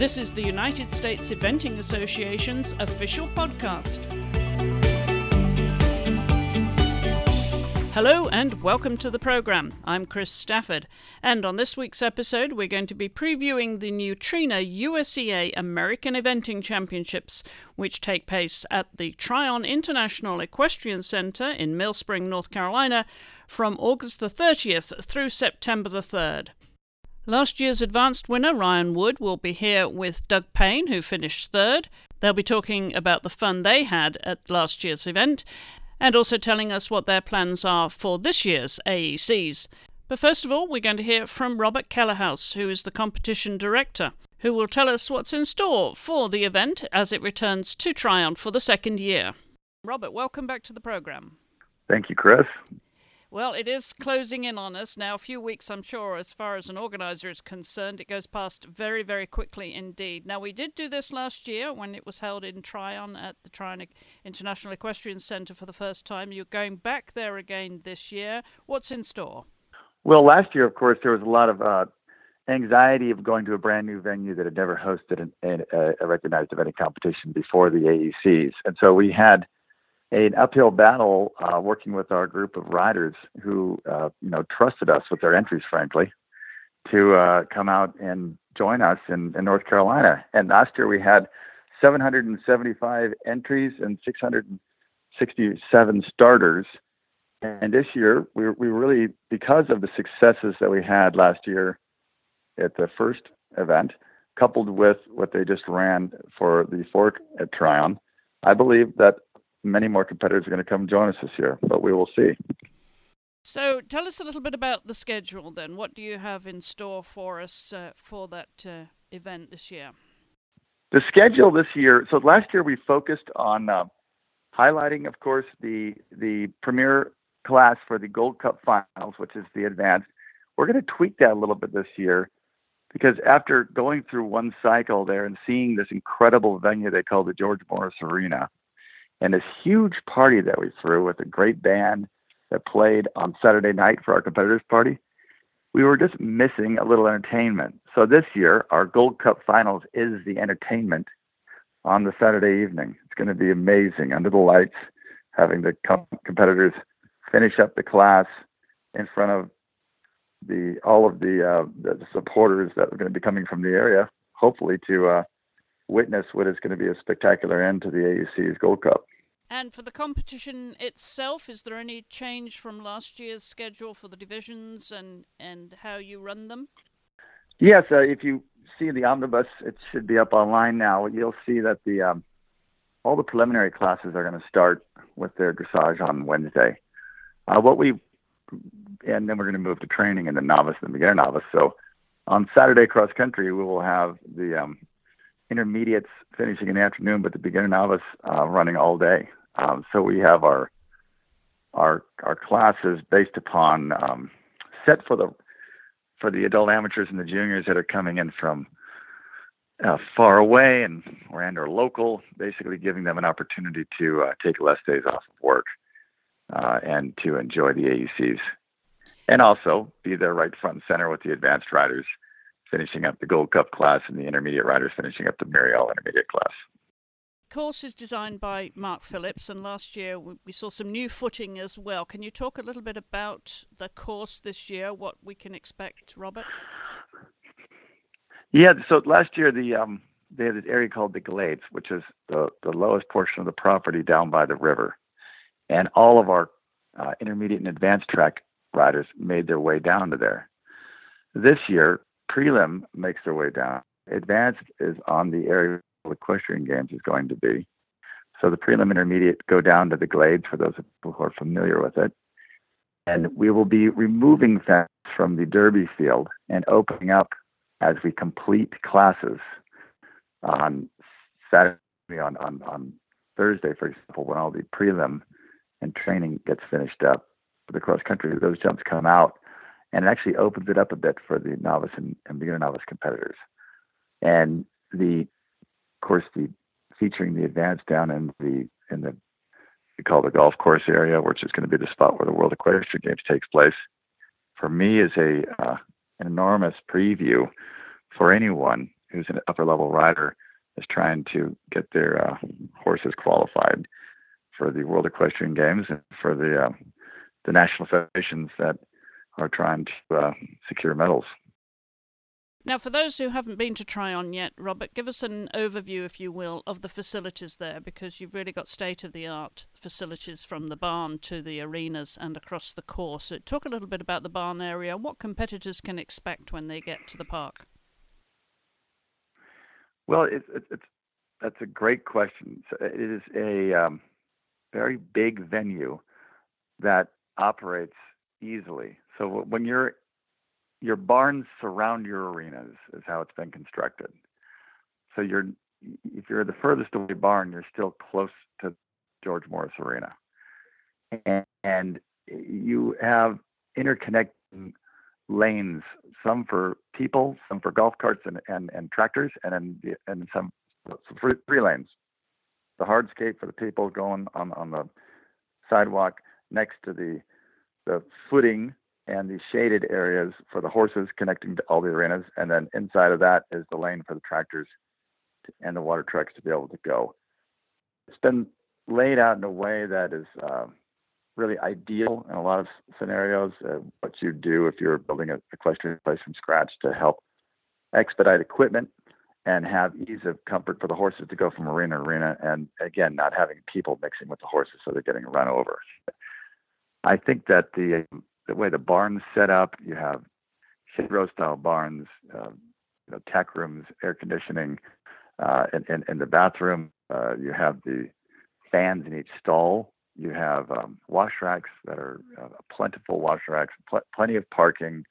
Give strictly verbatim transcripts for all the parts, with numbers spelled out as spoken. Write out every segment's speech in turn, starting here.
This is the United States Eventing Association's official podcast. Hello and welcome to the program. I'm Chris Stafford, and on this week's episode we're going to be previewing the new Trina U S E A American Eventing Championships, which take place at the Tryon International Equestrian Center in Mill Spring, North Carolina, from August the thirtieth through September the third. Last year's advanced winner, Ryan Wood, will be here with Doug Payne, who finished third. They'll be talking about the fun they had at last year's event, and also telling us what their plans are for this year's A E Cs. But first of all, we're going to hear from Robert Kellerhouse, who is the competition director, who will tell us what's in store for the event as it returns to Tryon for the second year. Robert, welcome back to the program. Thank you, Chris. Well, it is closing in on us now. A few weeks, I'm sure, as far as an organizer is concerned. It goes past very, very quickly indeed. Now, we did do this last year when it was held in Tryon at the Tryon International Equestrian Center for the first time. You're going back there again this year. What's in store? Well, last year, of course, there was a lot of uh, anxiety of going to a brand new venue that had never hosted an, an, a recognized eventing competition before the A E Cs. And so we had an uphill battle uh, working with our group of riders who, uh, you know, trusted us with their entries, frankly, to uh, come out and join us in, in North Carolina. And last year we had seven hundred seventy-five entries and six hundred sixty-seven starters. And this year we we really, because of the successes that we had last year at the first event, coupled with what they just ran for the Fork at Tryon, I believe that many more competitors are going to come join us this year, but we will see. So tell us a little bit about the schedule then. What do you have in store for us uh, for that uh, event this year? The schedule this year, so last year we focused on uh, highlighting, of course, the the premier class for the Gold Cup finals, which is the advanced. We're going to tweak that a little bit this year because after going through one cycle there and seeing this incredible venue they call the George Morris Arena, and this huge party that we threw with a great band that played on Saturday night for our competitors' party, we were just missing a little entertainment. So this year, our Gold Cup Finals is the entertainment on the Saturday evening. It's going to be amazing under the lights, having the com- competitors finish up the class in front of the all of the, uh, the supporters that are going to be coming from the area, hopefully to uh, witness what is going to be a spectacular end to the A E C's Gold Cup. And for the competition itself, is there any change from last year's schedule for the divisions and, and how you run them? Yes, uh, if you see the omnibus, it should be up online now. You'll see that the um, all the preliminary classes are going to start with their dressage on Wednesday. Uh, what we and then we're going to move to training in the novice and the beginner novice. So on Saturday cross country, we will have the um, intermediates finishing in the afternoon, but the beginner novice uh, running all day. Um, so we have our our our classes based upon um, set for the for the adult amateurs and the juniors that are coming in from uh, far away and or and or local, basically giving them an opportunity to uh, take less days off of work uh, and to enjoy the A E Cs, and also be there right front and center with the advanced riders finishing up the Gold Cup class and the intermediate riders finishing up the Muriel intermediate class. The course is designed by Mark Phillips, and last year we saw some new footing as well. Can you talk a little bit about the course this year, what we can expect, Robert? Yeah, so last year the um, they had this area called the Glades, which is the, the lowest portion of the property down by the river. And all of our uh, intermediate and advanced track riders made their way down to there. This year, Prelim makes their way down. Advanced is on the area where equestrian games is going to be. So the prelim intermediate go down to the Glades for those who are familiar with it. And we will be removing fence from the Derby field and opening up as we complete classes on Saturday, on, on, on Thursday, for example, when all the prelim and training gets finished up for the cross country, those jumps come out. And it actually opens it up a bit for the novice and, and beginner novice competitors. And the, of course, the featuring the advanced down in the in the we call the golf course area, which is going to be the spot where the World Equestrian Games takes place. For me, is a uh, an enormous preview for anyone who's an upper level rider, is trying to get their uh, horses qualified for the World Equestrian Games and for the uh, the national federations that are trying to uh, secure medals. Now, for those who haven't been to Tryon yet, Robert, give us an overview, if you will, of the facilities there, because you've really got state-of-the-art facilities from the barn to the arenas and across the course. So talk a little bit about the barn area and what competitors can expect when they get to the park. Well, it's, it's, it's that's a great question. So it is a um, very big venue that operates easily. So when you're your barns surround your arenas is how it's been constructed. So you're if you're the furthest away barn, you're still close to George Morris Arena, and, and you have interconnecting lanes, some for people, some for golf carts and, and, and tractors, and then and some so three, three lanes. The hardscape for the people going on, on the sidewalk next to the the footing and the shaded areas for the horses connecting to all the arenas. And then inside of that is the lane for the tractors and the water trucks to be able to go. It's been laid out in a way that is uh, really ideal in a lot of scenarios, uh, what you do if you're building a equestrian place from scratch to help expedite equipment and have ease of comfort for the horses to go from arena to arena. And again, not having people mixing with the horses so they're getting run over. I think that the the way the barn's set up, you have hedgerow style barns, uh, you know, tech rooms, air conditioning, uh, in, in, in the bathroom. Uh, you have the fans in each stall. You have um, wash racks that are uh, plentiful wash racks, pl- plenty of parking.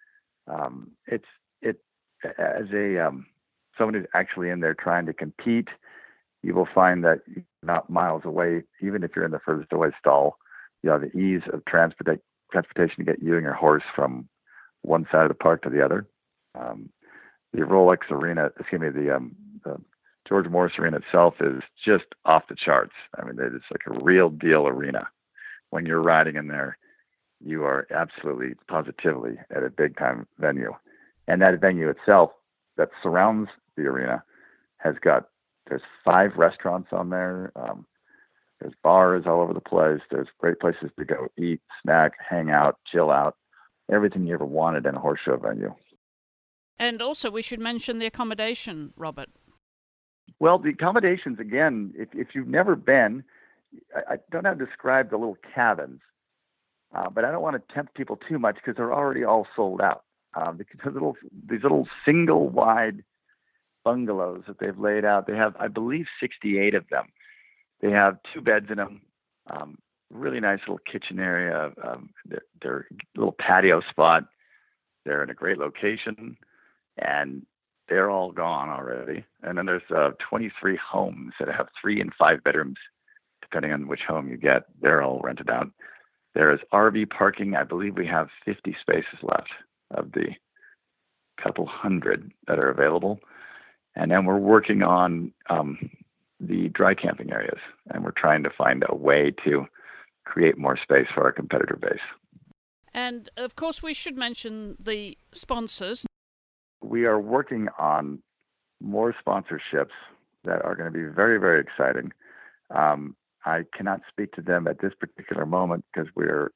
Um, it's it as a um, someone who's actually in there trying to compete, you will find that you're not miles away, even if you're in the furthest away stall. You have the ease of transport transportation to get you and your horse from one side of the park to the other. Um, the Rolex Arena, excuse me, the, um, the George Morris Arena itself is just off the charts. I mean, it's like a real deal arena. When you're riding in there, you are absolutely, positively at a big time venue. And that venue itself that surrounds the arena has got, there's five restaurants on there. Um, There's bars all over the place. There's great places to go eat, snack, hang out, chill out. Everything you ever wanted in a horse show venue. And also, we should mention the accommodation, Robert. Well, the accommodations, again, if, if you've never been, I, I don't have to describe the little cabins, uh, but I don't want to tempt people too much because they're already all sold out. Um, the little, these little single wide bungalows that they've laid out, they have, I believe, sixty-eight of them. They have two beds in them, um, really nice little kitchen area, um, their, their little patio spot. They're in a great location, and they're all gone already. And then there's uh, twenty-three homes that have three and five bedrooms, depending on which home you get. They're all rented out. There is R V parking. I believe we have fifty spaces left of the couple hundred that are available. And then we're working on um, the dry camping areas, and we're trying to find a way to create more space for our competitor base. And of course, we should mention the sponsors. We are working on more sponsorships that are going to be very, very exciting. Um, I cannot speak to them at this particular moment because we're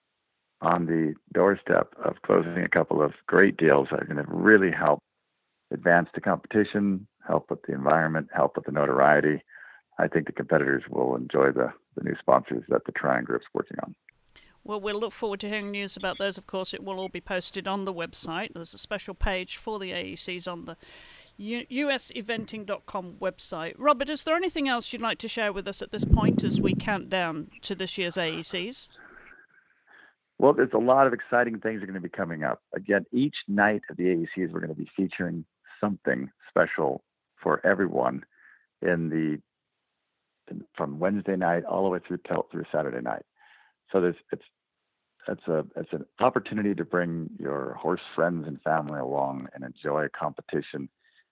on the doorstep of closing a couple of great deals that are going to really help advance the competition, help with the environment, help with the notoriety. I think the competitors will enjoy the, the new sponsors that the Tryon Group's working on. Well, we'll look forward to hearing news about those. Of course, it will all be posted on the website. There's a special page for the A E Cs on the U S eventing dot com website. Robert, is there anything else you'd like to share with us at this point as we count down to this year's A E Cs? Well, there's a lot of exciting things that are going to be coming up. Again, each night of the A E Cs, we're going to be featuring something special for everyone in the from Wednesday night all the way through till, through Saturday night. So there's it's it's a it's an opportunity to bring your horse friends and family along and enjoy a competition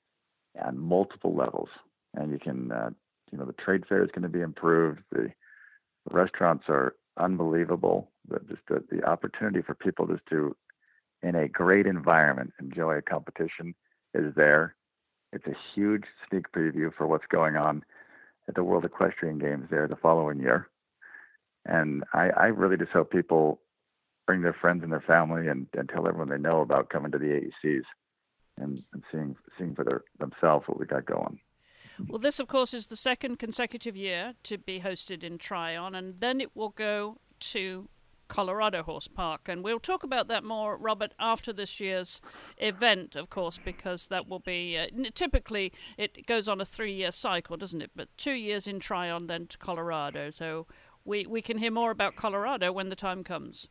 on multiple levels. And you can uh, you know the trade fair is going to be improved. The, the restaurants are unbelievable. The, just the, the opportunity for people just to, in a great environment, enjoy a competition is there. it's a huge sneak preview for what's going on at the World Equestrian Games there the following year. And I, I really just hope people bring their friends and their family and, and tell everyone they know about coming to the A E Cs and, and seeing seeing for their, themselves what we got going. Well, this, of course, is the second consecutive year to be hosted in Tryon, and then it will go to Colorado Horse Park. And we'll talk about that more, Robert, after this year's event, of course, because that will be, uh, typically it goes on a three-year cycle, doesn't it? But two years in Tryon, then to Colorado. So we, we can hear more about Colorado when the time comes.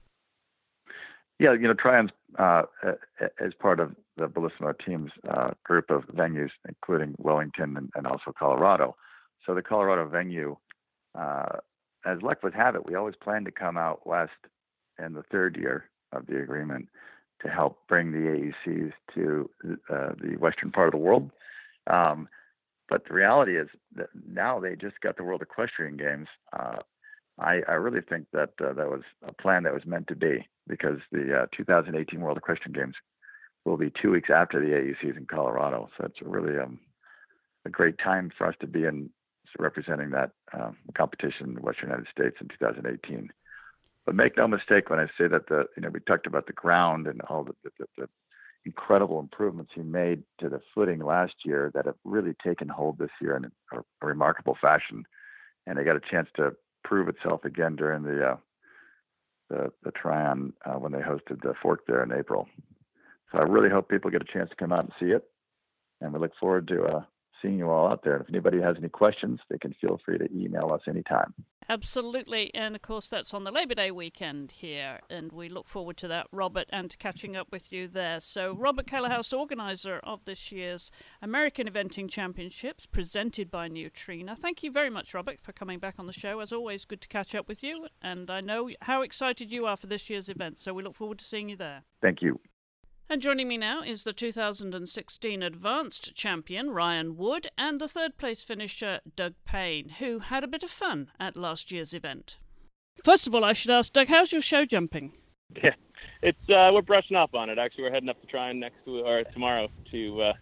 Yeah, you know, Tryon's uh, as part of the Bellissimo team's uh, group of venues, including Wellington and, and also Colorado. So the Colorado venue, uh, as luck would have it, we always planned to come out west in the third year of the agreement to help bring the A E Cs to uh, the western part of the world. Um, but the reality is that now they just got the World Equestrian Games. Uh, I, I really think that uh, that was a plan that was meant to be, because the uh, two thousand eighteen World Equestrian Games will be two weeks after the A E Cs in Colorado. So it's really um, a great time for us to be in representing that um, competition in the Western United States in two thousand eighteen. But make no mistake when I say that the you know we talked about the ground and all the, the, the incredible improvements he made to the footing last year that have really taken hold this year in a, a remarkable fashion, and they got a chance to prove itself again during the uh, the, the Tryon uh, when they hosted the Fork there in April. So I really hope people get a chance to come out and see it, and we look forward to uh, seeing you all out there. If anybody has any questions, they can feel free to email us anytime. Absolutely, and of course that's on the Labor Day weekend here, and we look forward to that, Robert, and to catching up with you there. So Robert Kellerhouse, organizer of this year's American Eventing Championships, presented by Nutrena. Thank you very much, Robert, for coming back on the show. As always, good to catch up with you, and I know how excited you are for this year's event, so we look forward to seeing you there. Thank you. And joining me now is the two thousand sixteen Advanced Champion, Ryan Wood, and the third-place finisher, Doug Payne, who had a bit of fun at last year's event. First of all, I should ask, Doug, how's your show jumping? Yeah, it's uh, we're brushing up on it. Actually, we're heading up to Tryon next or tomorrow to uh,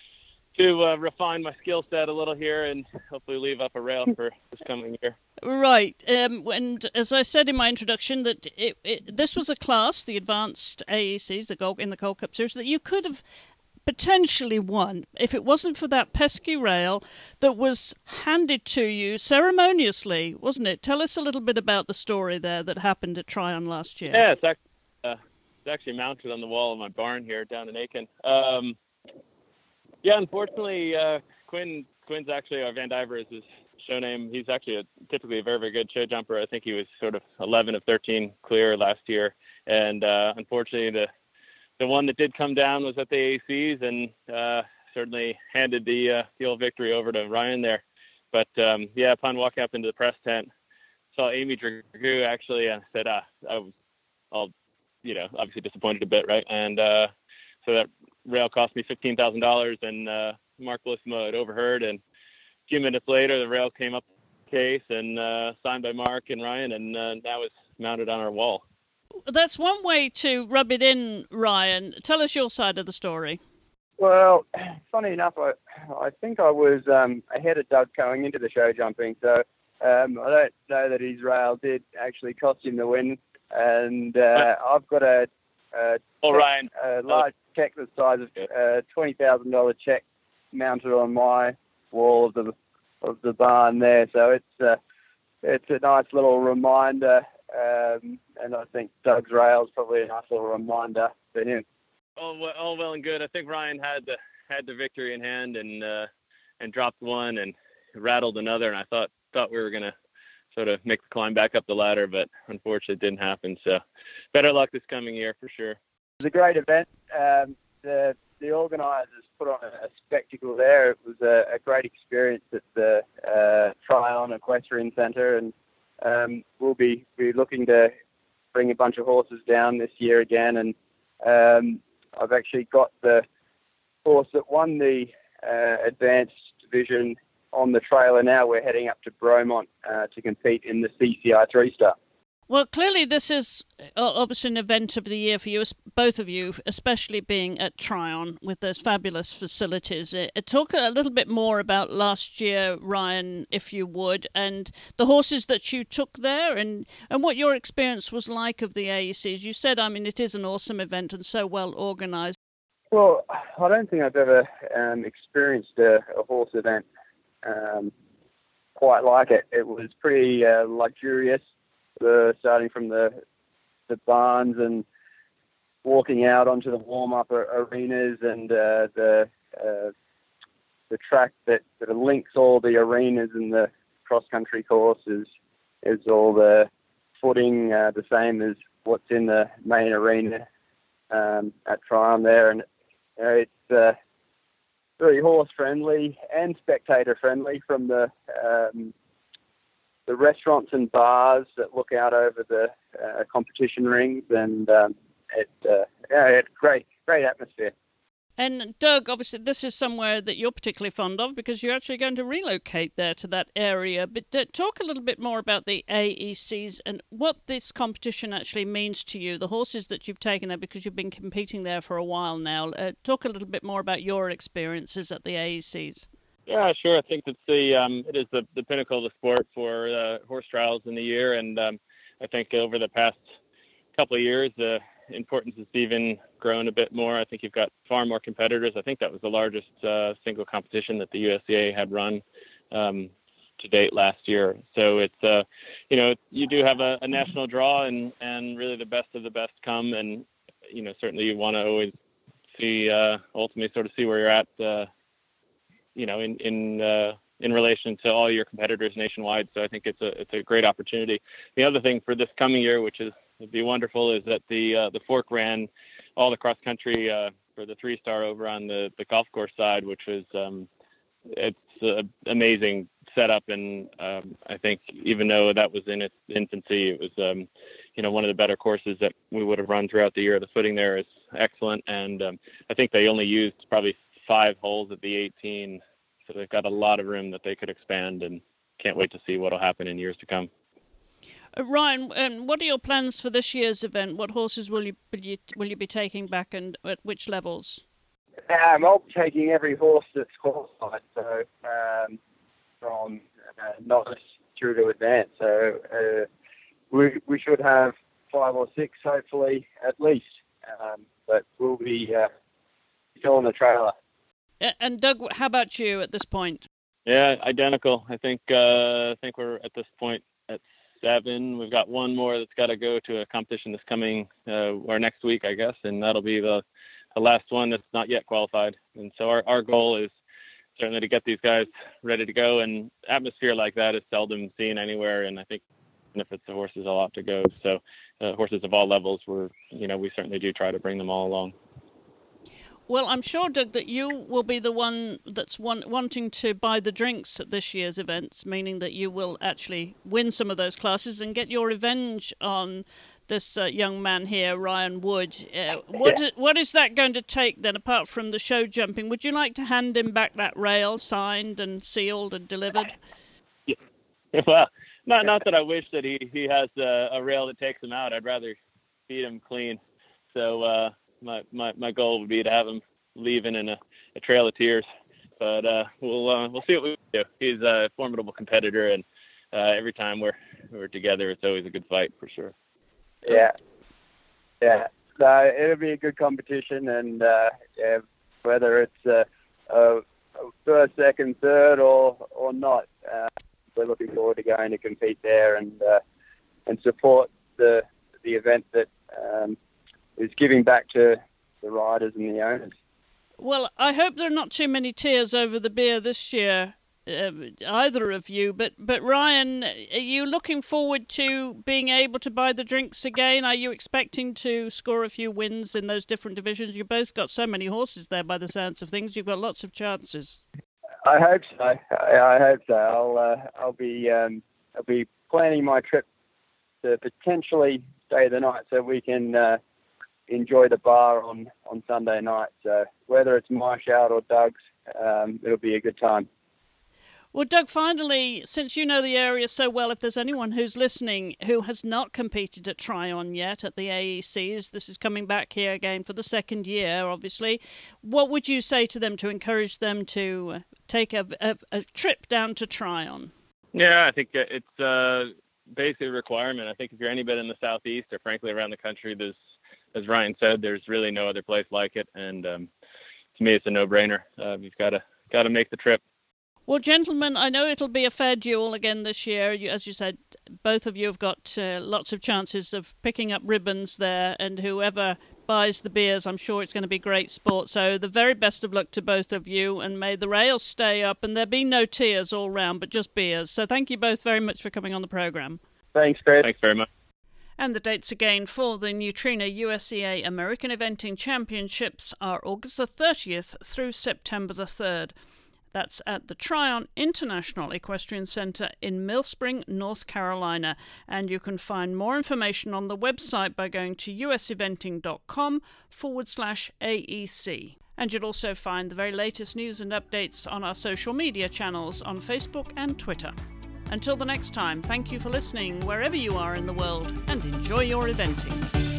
to uh, refine my skill set a little here and hopefully leave up a rail for this coming year. Right, um, and as I said in my introduction, that it, it, this was a class, the Advanced A E Cs, the Gold, in the Gold Cup Series, that you could have potentially won if it wasn't for that pesky rail that was handed to you ceremoniously, wasn't it? Tell us a little bit about the story there that happened at Tryon last year. Yeah, it's actually, uh, it's actually mounted on the wall of my barn here down in Aiken. Um, yeah, unfortunately, uh, Quinn Quinn's actually our Van Diver is his show name. He's actually a, typically a very, very good show jumper. I think he was sort of eleven of thirteen clear last year. And uh, unfortunately, the the one that did come down was at the A E Cs and uh, certainly handed the uh, the old victory over to Ryan there. But, um, yeah, upon walking up into the press tent, saw Amy Dragoo actually and said, ah, I was all, you know, obviously disappointed a bit, right? And uh, so that rail cost me fifteen thousand dollars, and uh, Mark Bellissimo had overheard, and a few minutes later, the rail came up the case and uh, signed by Mark and Ryan, and uh, now it's mounted on our wall. That's one way to rub it in, Ryan. Tell us your side of the story. Well, funny enough, I I think I was um, ahead of Doug going into the show jumping, so um, I don't know that his rail did actually cost him the win. And uh, I've got a, a, oh, check, Ryan. a large check the size of a twenty thousand dollars check mounted on my wall of the of the barn there, so it's uh, it's a nice little reminder, um, and I think Doug's rail is probably a nice little reminder for him. All well, all well and good. I think Ryan had the had the victory in hand and uh, and dropped one and rattled another, and I thought thought we were gonna sort of make the climb back up the ladder, but unfortunately it didn't happen. So better luck this coming year for sure. It was a great event. Um, the the organisers put on a, a spectacle there. It was a, a great experience at the uh, Tryon Equestrian Centre, and um, we'll be, be looking to bring a bunch of horses down this year again. And um, I've actually got the horse that won the uh, advanced division on the trailer now. We're heading up to Bromont uh, to compete in the C C I three-star. Well, clearly this is uh, obviously an event of the year for you, both of you, especially being at Tryon with those fabulous facilities. Uh, talk a little bit more about last year, Ryan, if you would, and the horses that you took there, and, and what your experience was like of the A E Cs. You said, I mean, it is an awesome event and so well organised. Well, I don't think I've ever um, experienced a, a horse event um, quite like it. It was pretty uh, luxurious. The, starting from the the barns and walking out onto the warm-up arenas and uh, the uh, the track that, that links all the arenas and the cross-country course is, is all the footing uh, the same as what's in the main arena um, at Tryon there. And you know, it's uh, very horse-friendly and spectator-friendly from the um, the restaurants and bars that look out over the uh, competition rings, and um, it, uh, yeah, it's great, great atmosphere. And Doug, obviously this is somewhere that you're particularly fond of because you're actually going to relocate there to that area. But uh, talk a little bit more about the A E Cs and what this competition actually means to you, the horses that you've taken there because you've been competing there for a while now. Uh, talk a little bit more about your experiences at the A E Cs. Yeah, sure. I think it's the um, it is the, the pinnacle of the sport for uh, horse trials in the year, and um, I think over the past couple of years, the importance has even grown a bit more. I think you've got far more competitors. I think that was the largest uh, single competition that the U S C A had run um, to date last year. So it's uh, you know you do have a, a national draw, and and really the best of the best come, and you know certainly you want to always see uh, ultimately sort of see where you're at. Uh, you know, in, in, uh, in relation to all your competitors nationwide. So I think it's a, it's a great opportunity. The other thing for this coming year, which is, would be wonderful, is that the, uh, the Fork ran all the cross country, uh, for the three star over on the, the golf course side, which was, um, it's an amazing setup. And, um, I think even though that was in its infancy, it was, um, you know, one of the better courses that we would have run throughout the year. The footing there is excellent. And, um, I think they only used probably five holes at the eighteen, so they've got a lot of room that they could expand, and can't wait to see what will happen in years to come. Uh, Ryan, um, what are your plans for this year's event? What horses will you will you, will you be taking back, and at which levels? Um, I'll be taking every horse that's qualified, so um, from uh, novice through to advanced. So uh, we we should have five or six, hopefully, at least. Um, but we'll be uh, still in the trailer. And Doug, how about you at this point? Yeah, identical. I think uh, I think we're at this point at seven. We've got one more that's got to go to a competition this coming uh, or next week, I guess, and that'll be the, the last one that's not yet qualified. And so our, our goal is certainly to get these guys ready to go. And atmosphere like that is seldom seen anywhere. And I think if it's the horses, a lot to go. So uh, horses of all levels, we're you know we certainly do try to bring them all along. Well, I'm sure, Doug, that you will be the one that's one, wanting to buy the drinks at this year's events, meaning that you will actually win some of those classes and get your revenge on this uh, young man here, Ryan Wood. Uh, what, Yeah. what is that going to take then, apart from the show jumping? Would you like to hand him back that rail signed and sealed and delivered? Yeah. Well, not not that I wish that he, he has a, a rail that takes him out. I'd rather feed him clean. So, uh, My, my my goal would be to have him leaving in a, a trail of tears, but uh, we'll uh, we'll see what we do. He's a formidable competitor, and uh, every time we're we're together, it's always a good fight for sure. Yeah, yeah. No, it'll be a good competition, and uh, yeah, whether it's uh, a, a first, second, third, or or not, uh, we're looking forward to going to compete there and uh, and support the the event that. Um, is giving back to the riders and the owners. Well, I hope there are not too many tears over the beer this year, uh, either of you. But, but Ryan, are you looking forward to being able to buy the drinks again? Are you expecting to score a few wins in those different divisions? You've both got so many horses there by the sounds of things. You've got lots of chances. I hope so. I, I hope so. I'll uh, I'll be um, I'll be planning my trip to potentially stay the night so we can uh, enjoy the bar on, on Sunday night. So whether it's my shout or Doug's, um, it'll be a good time. Well, Doug, finally, since you know the area so well, if there's anyone who's listening who has not competed at Tryon yet at the A E Cs, this is coming back here again for the second year, obviously, what would you say to them to encourage them to take a, a, a trip down to Tryon? Yeah, I think it's uh, basically a requirement. I think if you're any bit in the Southeast or frankly around the country, there's, as Ryan said, there's really no other place like it. And um, to me, it's a no-brainer. Uh, you've got to got to make the trip. Well, gentlemen, I know it'll be a fair duel again this year. You, as you said, both of you have got uh, lots of chances of picking up ribbons there, and whoever buys the beers, I'm sure it's going to be great sport. So the very best of luck to both of you, and may the rails stay up and there be no tears all round, but just beers. So thank you both very much for coming on the programme. Thanks, Chris. Thanks very much. And the dates again for the Neutrino U S E A American Eventing Championships are August the thirtieth through September the third. That's at the Tryon International Equestrian Centre in Mill Spring, North Carolina. And you can find more information on the website by going to useventing.com forward slash AEC. And you'll also find the very latest news and updates on our social media channels on Facebook and Twitter. Until the next time, thank you for listening wherever you are in the world, and enjoy your eventing.